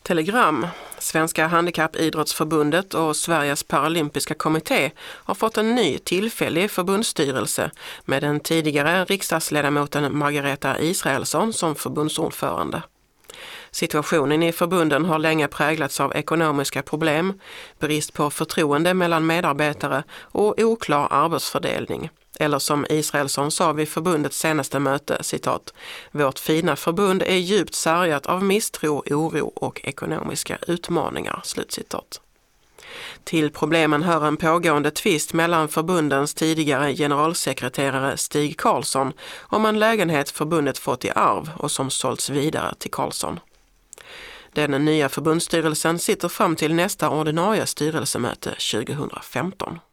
Telegram. Svenska Handikappidrottsförbundet och Sveriges Paralympiska kommitté har fått en ny tillfällig förbundsstyrelse med den tidigare riksdagsledamoten Margareta Israelsson som förbundsordförande. Situationen i förbunden har länge präglats av ekonomiska problem, brist på förtroende mellan medarbetare och oklar arbetsfördelning. Eller som Israelsson sa vid förbundets senaste möte, citat, "Vårt fina förbund är djupt sargat av misstro, oro och ekonomiska utmaningar", slutcitat. Till problemen hör en pågående tvist mellan förbundens tidigare generalsekreterare Stig Karlsson om en lägenhet förbundet fått i arv och som sålts vidare till Karlsson. Den nya förbundsstyrelsen sitter fram till nästa ordinarie styrelsemöte 2015.